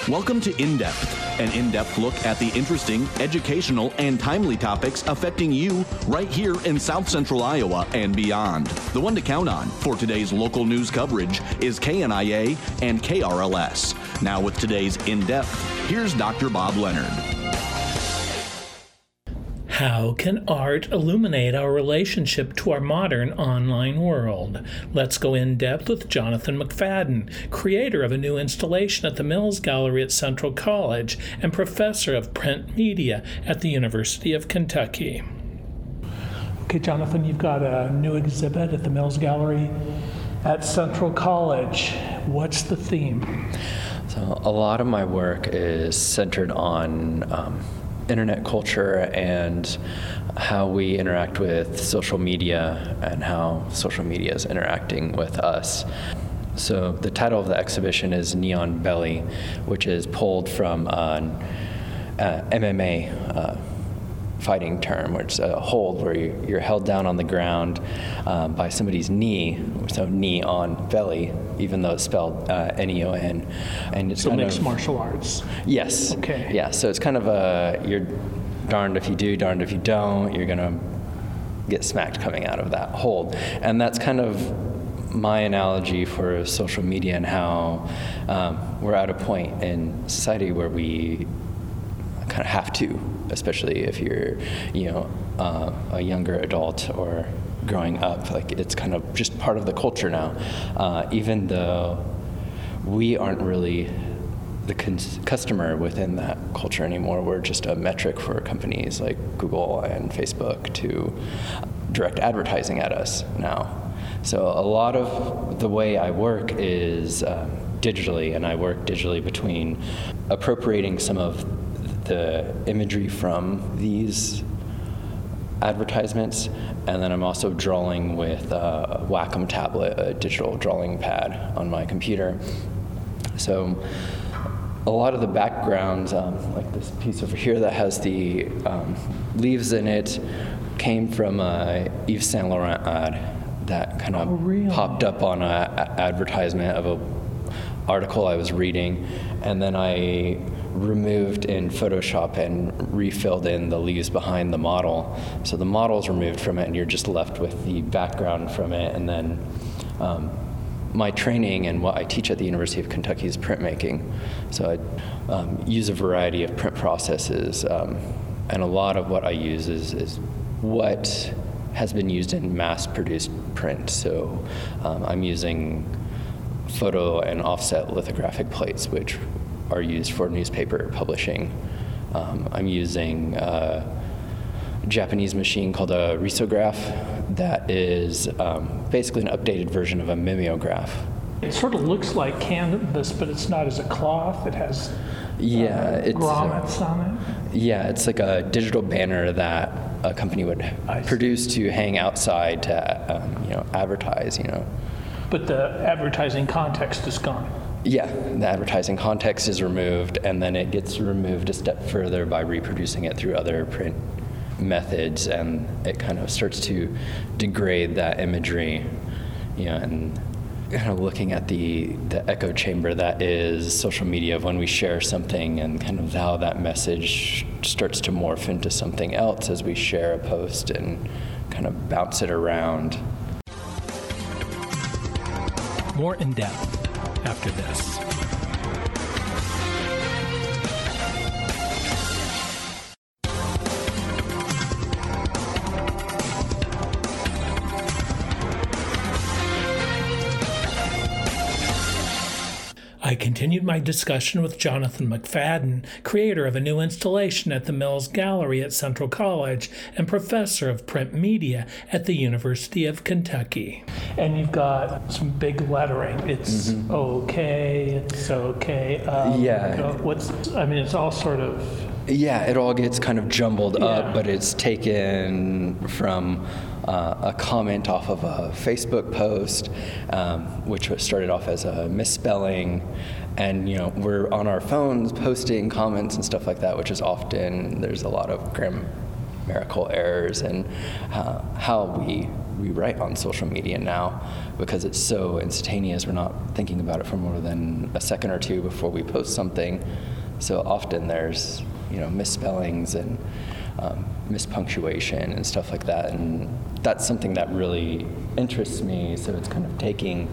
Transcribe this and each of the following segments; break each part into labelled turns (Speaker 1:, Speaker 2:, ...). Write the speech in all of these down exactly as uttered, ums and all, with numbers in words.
Speaker 1: Welcome to In Depth, an in-depth look at the interesting, educational, and timely topics affecting you right here in South Central Iowa and beyond. The one to count on for today's local news coverage is K N I A and K R L S. Now with today's In Depth, here's Doctor Bob Leonard.
Speaker 2: How can art illuminate our relationship to our modern online world? Let's go in depth with Jonathan McFadden, creator of a new installation at the Mills Gallery at Central College and professor of print media at the University of Kentucky. Okay, Jonathan, you've got a new exhibit at the Mills Gallery at Central College. What's the theme?
Speaker 3: So a lot of my work is centered on um, internet culture and how we interact with social media and how social media is interacting with us. So the title of the exhibition is Neon Belly, which is pulled from an uh, M M A uh, fighting term, which is a hold where you're held down on the ground um, by somebody's knee, so knee on belly, even though it's spelled uh, N E O N. And it's
Speaker 2: so
Speaker 3: kind
Speaker 2: mixed
Speaker 3: of,
Speaker 2: martial arts.
Speaker 3: Yes.
Speaker 2: Okay.
Speaker 3: Yeah, so it's kind of a, you're darned if you do, darned if you don't, you're going to get smacked coming out of that hold. And that's kind of my analogy for social media and how um, we're at a point in society where we kind of have to, especially if you're, you know, uh, a younger adult or growing up. Like, it's kind of just part of the culture now, uh, even though we aren't really the cons- customer within that culture anymore. We're just a metric for companies like Google and Facebook to direct advertising at us now. So a lot of the way I work is um, digitally, and I work digitally between appropriating some of the imagery from these advertisements, and then I'm also drawing with a Wacom tablet, a digital drawing pad on my computer. So a lot of the backgrounds, um, like this piece over here that has the um, leaves in it, came from a Yves Saint Laurent ad that kind of
Speaker 2: oh, really?
Speaker 3: popped up on an advertisement of a article I was reading, and then I removed in Photoshop and refilled in the leaves behind the model. So the model's removed from it, and you're just left with the background from it. And then um, my training and what I teach at the University of Kentucky is printmaking. So I um, use a variety of print processes, um, and a lot of what I use is, is what has been used in mass-produced print. So um, I'm using photo and offset lithographic plates, which are used for newspaper publishing. Um, I'm using a Japanese machine called a risograph that is um, basically an updated version of a mimeograph.
Speaker 2: It sort of looks like canvas, but it's not as a cloth. It has
Speaker 3: yeah,
Speaker 2: uh,
Speaker 3: it's,
Speaker 2: grommets
Speaker 3: uh,
Speaker 2: on it.
Speaker 3: Yeah, it's like a digital banner that a company would produce to hang outside to um, you know, advertise, you know.
Speaker 2: But the advertising context is gone.
Speaker 3: Yeah, the advertising context is removed, and then it gets removed a step further by reproducing it through other print methods, and it kind of starts to degrade that imagery, you know, and kind of looking at the, the echo chamber that is social media of when we share something and kind of how that message starts to morph into something else as we share a post and kind of bounce it around.
Speaker 2: More in depth after this. I continued my discussion with Jonathan McFadden, creator of a new installation at the Mills Gallery at Central College and professor of print media at the University of Kentucky. And you've got some big lettering. It's mm-hmm. okay, it's okay. Um,
Speaker 3: yeah.
Speaker 2: What's, I mean, it's all sort of...
Speaker 3: Yeah, it all gets kind of jumbled
Speaker 2: yeah.
Speaker 3: up, but it's taken from uh, a comment off of a Facebook post, um, which was started off as a misspelling. And, you know, we're on our phones posting comments and stuff like that, which is often, there's a lot of grammatical errors and uh, how we we write on social media now because it's so instantaneous. We're not thinking about it for more than a second or two before we post something. So often there's, you know, misspellings and um, mispunctuation and stuff like that. And that's something that really interests me. So it's kind of taking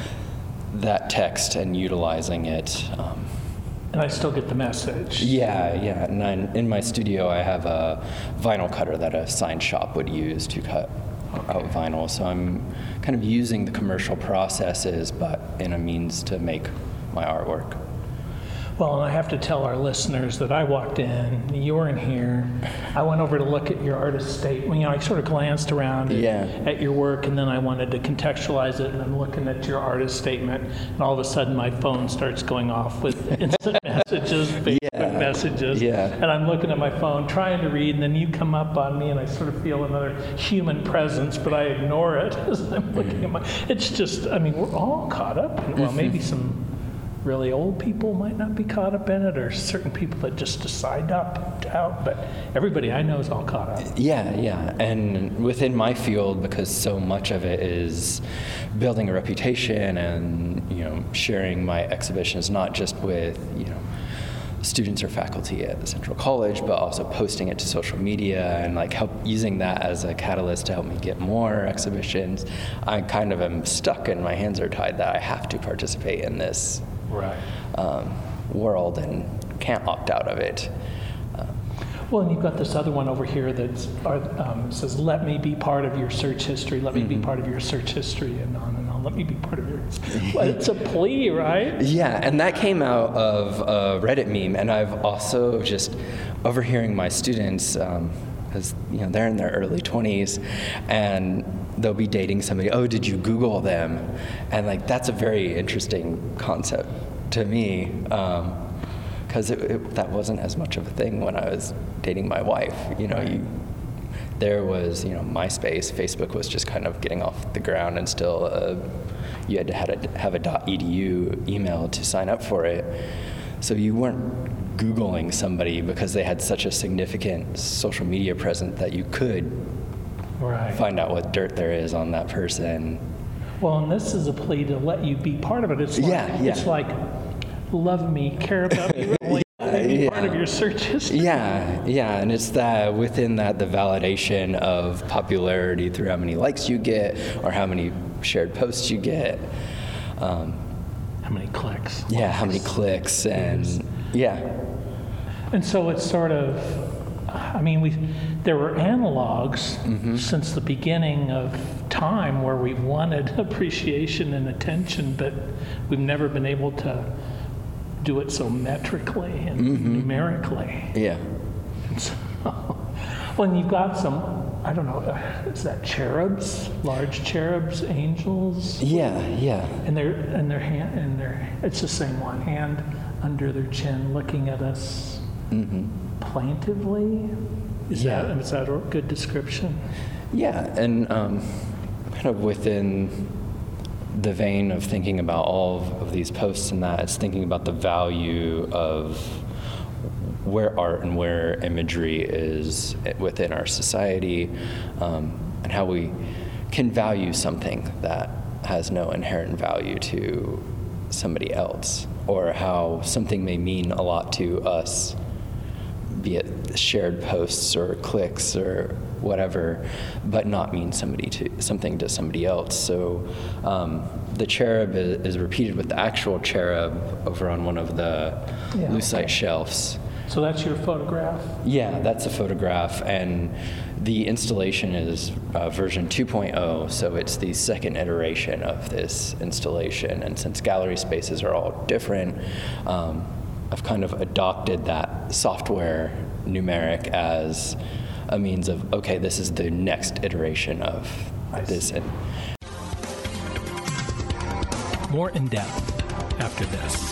Speaker 3: that text and utilizing it. Um,
Speaker 2: And I still get the message.
Speaker 3: Yeah, yeah. And then in my studio, I have a vinyl cutter that a sign shop would use to cut okay. out vinyl. So I'm kind of using the commercial processes, but in a means to make my artwork.
Speaker 2: Well, and I have to tell our listeners that I walked in, you were in here, I went over to look at your artist statement. You know, I sort of glanced around at,
Speaker 3: yeah.
Speaker 2: at your work, and then I wanted to contextualize it, and I'm looking at your artist statement, and all of a sudden my phone starts going off with instant messages, Facebook
Speaker 3: yeah.
Speaker 2: messages,
Speaker 3: yeah.
Speaker 2: and I'm looking at my phone trying to read, and then you come up on me, and I sort of feel another human presence, but I ignore it as I'm looking at my, it's just, I mean, we're all caught up, in, well, maybe some really old people might not be caught up in it, or certain people that just decide to opt out, but everybody I know is all caught up.
Speaker 3: Yeah, yeah, and within my field, because so much of it is building a reputation and, you know, sharing my exhibitions, not just with, you know, students or faculty at the Central College, but also posting it to social media and like help using that as a catalyst to help me get more exhibitions. I kind of am stuck and my hands are tied that I have to participate in this
Speaker 2: right.
Speaker 3: um, world and can't opt out of it. Uh,
Speaker 2: well, and you've got this other one over here that um, says, let me be part of your search history, let me mm-hmm. be part of your search history, and on and on, let me be part of yours. Well, it's a plea, right?
Speaker 3: Yeah, and that came out of a Reddit meme, and I've also just overhearing my students, um, because, you know, they're in their early twenties, and they'll be dating somebody, oh, did you Google them? And like, that's a very interesting concept to me, because um, it, it, that wasn't as much of a thing when I was dating my wife. You know, you, there was, you know, MySpace, Facebook was just kind of getting off the ground, and still uh, you had to have a, have a .edu email to sign up for it. So you weren't Googling somebody because they had such a significant social media presence that you could
Speaker 2: right.
Speaker 3: find out what dirt there is on that person.
Speaker 2: Well, and this is a plea to let you be part of it. It's like,
Speaker 3: yeah, yeah.
Speaker 2: It's like, love me, care about me, really, be
Speaker 3: yeah.
Speaker 2: part of your search history.
Speaker 3: Yeah, yeah, and it's that within that the validation of popularity through how many likes you get or how many shared posts you get. Um,
Speaker 2: how many clicks?
Speaker 3: Yeah, how many clicks and yes. yeah.
Speaker 2: And so it's sort of, I mean, we there were analogs mm-hmm. since the beginning of time where we wanted appreciation and attention, but we've never been able to do it so metrically and mm-hmm. numerically.
Speaker 3: Yeah.
Speaker 2: And so, well, and you've got some, I don't know, is that cherubs, large cherubs, angels?
Speaker 3: Yeah, yeah.
Speaker 2: And they're and their hand and their it's the same one, hand under their chin, looking at us mm-hmm. plaintively. Is
Speaker 3: yeah.
Speaker 2: that is that a good description?
Speaker 3: Yeah, and um, kind of within the vein of thinking about all of, of these posts and that, it's thinking about the value of where art and where imagery is within our society, um, and how we can value something that has no inherent value to somebody else, or how something may mean a lot to us, be it shared posts or clicks or whatever, but not mean somebody to something to somebody else. So um, the cherub is, is repeated with the actual cherub over on one of the
Speaker 2: yeah.
Speaker 3: lucite shelves.
Speaker 2: So that's your photograph?
Speaker 3: Yeah, that's a photograph, and the installation is uh, version two point oh, so it's the second iteration of this installation. And since gallery spaces are all different, um, I've kind of adopted that software numeric as a means of, okay, this is the next iteration of this.
Speaker 2: More in depth after this.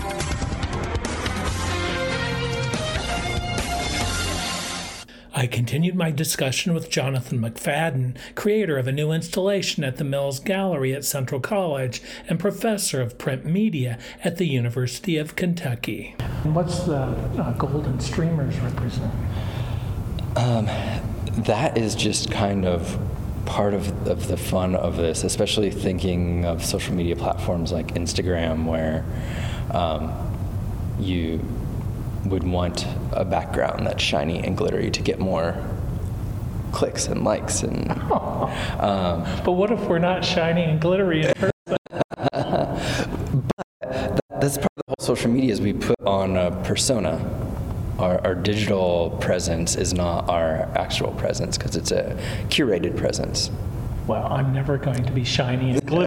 Speaker 2: I continue continued my discussion with Jonathan McFadden, creator of a new installation at the Mills Gallery at Central College and professor of print media at the University of Kentucky. What's the uh, golden streamers represent?
Speaker 3: Um, that is just kind of part of, of the fun of this, especially thinking of social media platforms like Instagram, where um, you would want a background that's shiny and glittery to get more clicks and likes. And
Speaker 2: oh. um, but what if we're not shiny and glittery in person?
Speaker 3: But that, that's part of the whole social media is we put on a persona. Our, our digital presence is not our actual presence because it's a curated presence.
Speaker 2: Well, I'm never going to be shiny and glittery.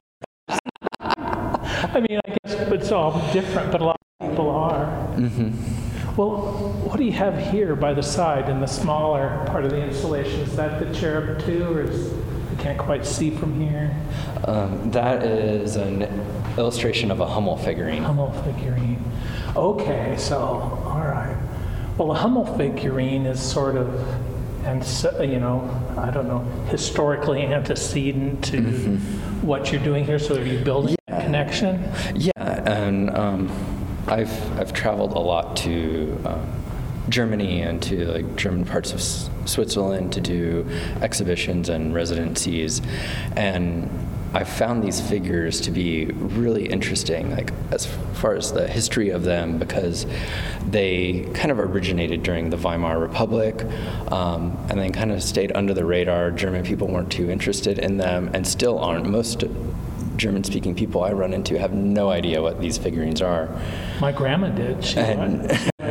Speaker 2: I mean, I guess it's all different, but a lot of people are. Mm-hmm. Well, what do you have here by the side in the smaller part of the installation? Is that the cherub too, or is I can't quite see from here?
Speaker 3: Um, that is an illustration of a Hummel figurine.
Speaker 2: Hummel figurine. Okay, so all right. Well, a Hummel figurine is sort of, and so, you know, I don't know, historically antecedent to mm-hmm. what you're doing here. So are you building
Speaker 3: yeah.
Speaker 2: a connection?
Speaker 3: Yeah, and um, I've I've traveled a lot to um, Germany and to like German parts of S- Switzerland to do exhibitions and residencies, and I found these figures to be really interesting, like as far as the history of them, because they kind of originated during the Weimar Republic, um, and then kind of stayed under the radar. German people weren't too interested in them, and still aren't. Most German-speaking people I run into have no idea what these figurines are.
Speaker 2: My grandma did. She
Speaker 3: and,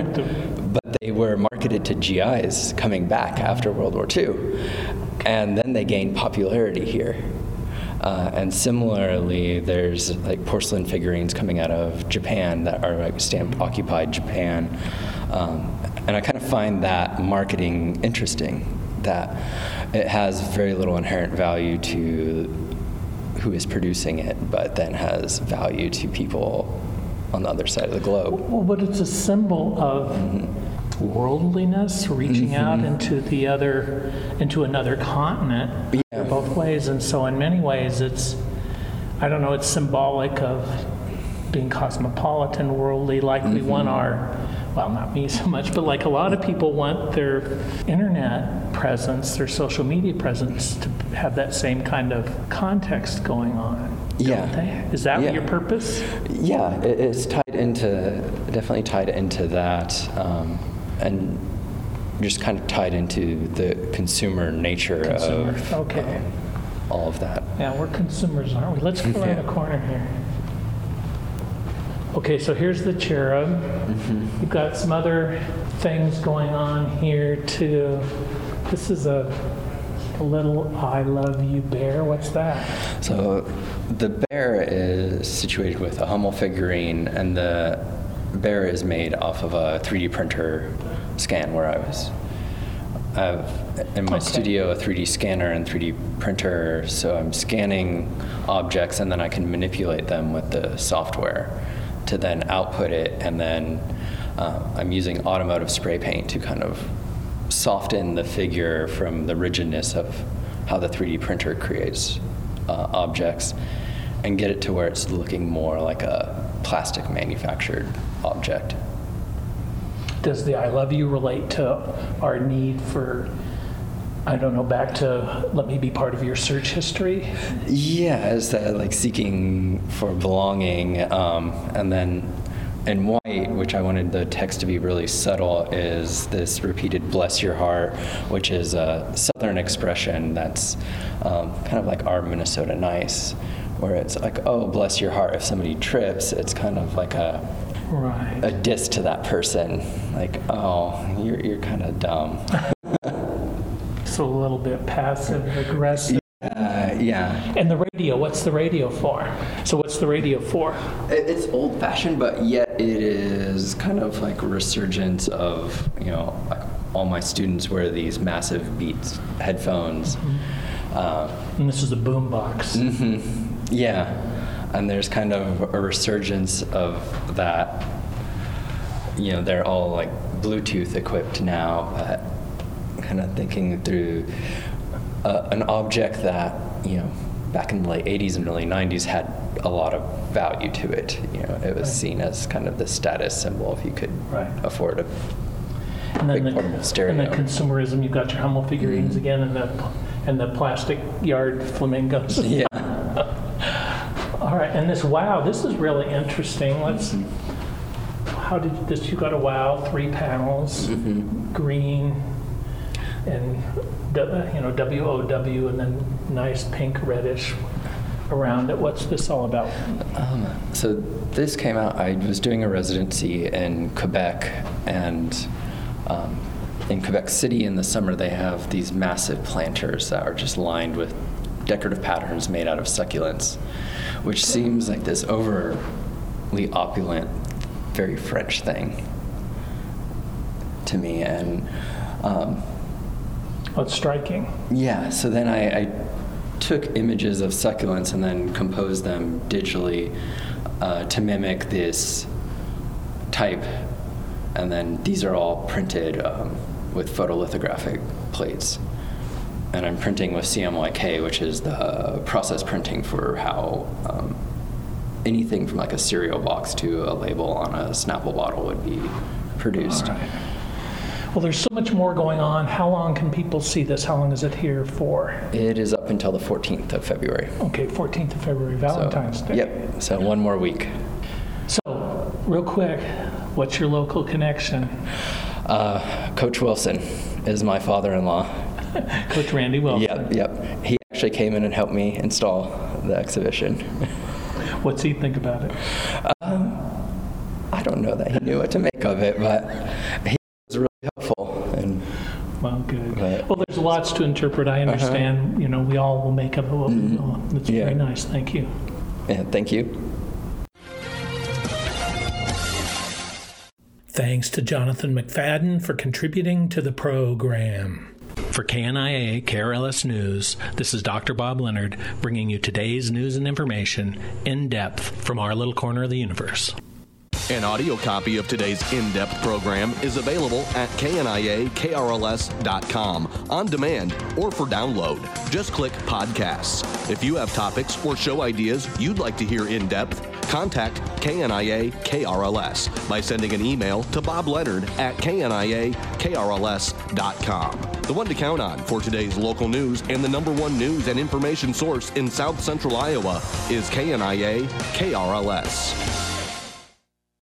Speaker 3: but they were marketed to G Is coming back after World War Two, and then they gained popularity here. Uh, and similarly, there's like porcelain figurines coming out of Japan that are like stamped occupied Japan. Um, and I kind of find that marketing interesting, that it has very little inherent value to who is producing it, but then has value to people on the other side of the globe.
Speaker 2: Well, but it's a symbol of mm-hmm. worldliness, reaching mm-hmm. out into the other, into another continent, yeah. both ways. And so in many ways it's, I don't know, it's symbolic of being cosmopolitan, worldly, like mm-hmm. we want our, well, not me so much, but like a lot of people want their internet presence, their social media presence to have that same kind of context going on.
Speaker 3: Yeah.
Speaker 2: Don't they? Is that
Speaker 3: yeah.
Speaker 2: your purpose?
Speaker 3: Yeah, it, it's tied into, definitely tied into that. Um, and just kind of tied into the consumer nature
Speaker 2: consumer.
Speaker 3: of
Speaker 2: okay.
Speaker 3: um, all of that.
Speaker 2: Yeah, we're consumers, aren't we? Let's go around yeah. the corner here. Okay, so here's the cherub. Mm-hmm. You've got some other things going on here too. This is a, a little I love you bear. What's that?
Speaker 3: So the bear is situated with a Hummel figurine, and the bear is made off of a three D printer scan where I was. I have in my okay. studio a three D scanner and three D printer, so I'm scanning objects and then I can manipulate them with the software to then output it, and then uh, I'm using automotive spray paint to kind of soften the figure from the rigidness of how the three D printer creates uh, objects and get it to where it's looking more like a plastic manufactured object.
Speaker 2: Does the I love you relate to our need for, I don't know, back to let me be part of your search history?
Speaker 3: Yeah, it's that like seeking for belonging. Um, and then in white, which I wanted the text to be really subtle, is this repeated bless your heart, which is a Southern expression that's um, kind of like our Minnesota nice, where it's like, oh, bless your heart. If somebody trips, it's kind of like a
Speaker 2: right.
Speaker 3: a diss to that person. Like, oh, you're you're kind of dumb.
Speaker 2: So a little bit passive aggressive.
Speaker 3: Uh, yeah.
Speaker 2: And the radio, what's the radio for? So what's the radio for?
Speaker 3: It's old-fashioned, but yet it is kind of like a resurgence of, you know, like all my students wear these massive Beats headphones.
Speaker 2: Mm-hmm.
Speaker 3: Uh,
Speaker 2: and this is a boom box.
Speaker 3: Mm-hmm. Yeah. And there's kind of a resurgence of that. You know, they're all like Bluetooth equipped now, but kind of thinking through uh, an object that, you know, back in the late eighties and early nineties had a lot of value to it. You know, it was right. seen as kind of the status symbol if you could right. afford a
Speaker 2: and then
Speaker 3: big
Speaker 2: the,
Speaker 3: portable stereo.
Speaker 2: And the consumerism, you've got your Hummel figurines mm-hmm. again, and the and the plastic yard flamingos.
Speaker 3: Yeah.
Speaker 2: All right, and this WOW, this is really interesting. Let's. Mm-hmm. How did this? You got a WOW, three panels, mm-hmm. green, and you know W O W, and then nice pink reddish around it. What's this all about?
Speaker 3: Um, so this came out. I was doing a residency in Quebec, and um, in Quebec City in the summer they have these massive planters that are just lined with decorative patterns made out of succulents, which seems like this overly opulent, very French thing to me. And um,
Speaker 2: oh, it's striking.
Speaker 3: Yeah. So then I, I took images of succulents and then composed them digitally uh, to mimic this type. And then these are all printed um, with photolithographic plates. And I'm printing with C M Y K, which is the process printing for how um, anything from like a cereal box to a label on a Snapple bottle would be produced.
Speaker 2: All right. Well, there's so much more going on. How long can people see this? How long is it here for?
Speaker 3: It is up until the fourteenth of February.
Speaker 2: Okay, fourteenth of February, Valentine's
Speaker 3: so,
Speaker 2: Day.
Speaker 3: Yep, so one more week.
Speaker 2: So, real quick, what's your local connection?
Speaker 3: Uh, Coach Wilson is my father-in-law.
Speaker 2: Coach Randy Wilson.
Speaker 3: Yep, yep. He actually came in and helped me install the exhibition.
Speaker 2: What's he think about it?
Speaker 3: Um, I don't know that he knew what to make of it, but he was really helpful. And
Speaker 2: well, good.
Speaker 3: But,
Speaker 2: well, there's lots to interpret. I understand. Uh-huh. You know, we all will make of it what mm-hmm. we will. That's yeah. very nice. Thank you.
Speaker 3: Yeah, thank you.
Speaker 2: Thanks to Jonathan McFadden for contributing to the program. For K N I A K R L S News, this is Doctor Bob Leonard bringing you today's news and information in depth from our little corner of the universe.
Speaker 1: An audio copy of today's in-depth program is available at K N I A K R L S dot com on demand or for download. Just click podcasts. If you have topics or show ideas you'd like to hear in depth, contact K N I A K R L S by sending an email to Bob Leonard at K N I A K R L S dot com. The one to count on for today's local news and the number one news and information source in South Central Iowa is K N I A K R L S.